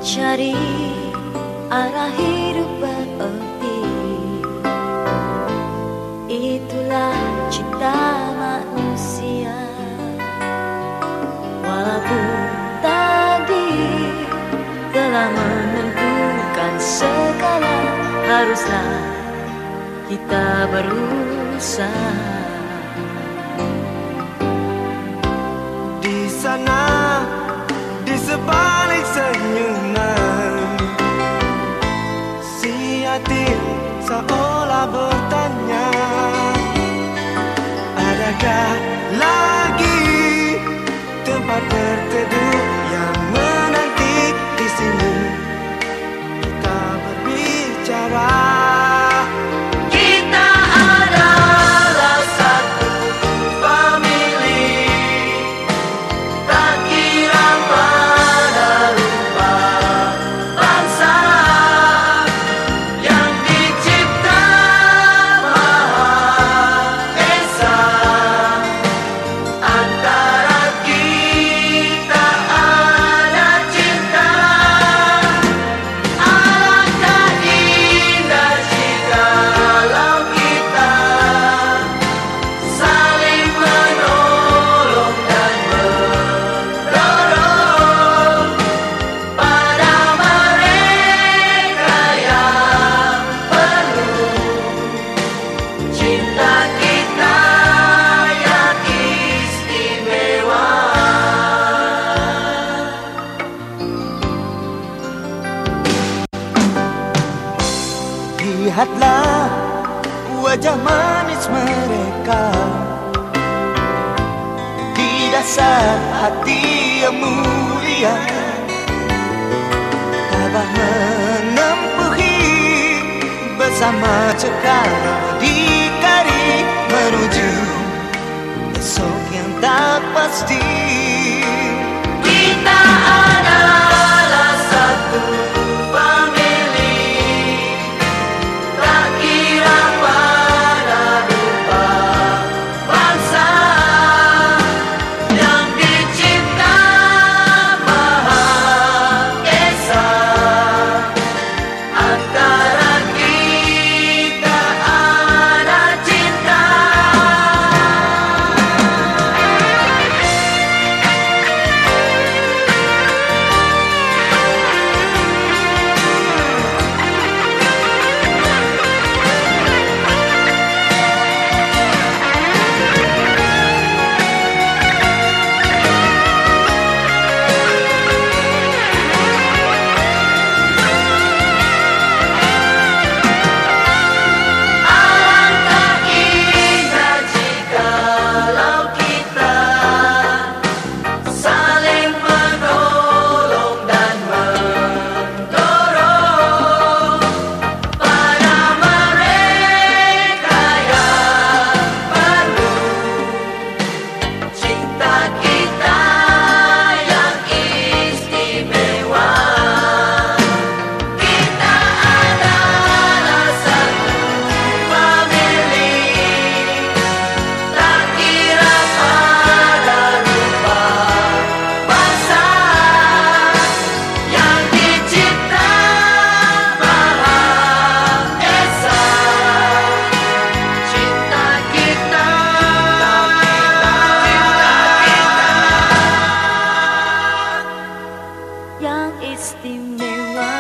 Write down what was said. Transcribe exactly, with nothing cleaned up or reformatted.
mencari arah hidup berarti. Itulah cinta manusia. Walaupun tadi telah menentukan segala, haruslah kita berusaha. Di sana, di sebalik senyuman, si hati seolah bertanya, adakah lagi tempat berteduh yang menanti di sini kita berbicara. Lihatlah wajah manis mereka di dasar hati yang mulia, tabah menempuhi bersama cekal dikari menuju esok yang tak pasti. Kita adalah satu yang istimewa.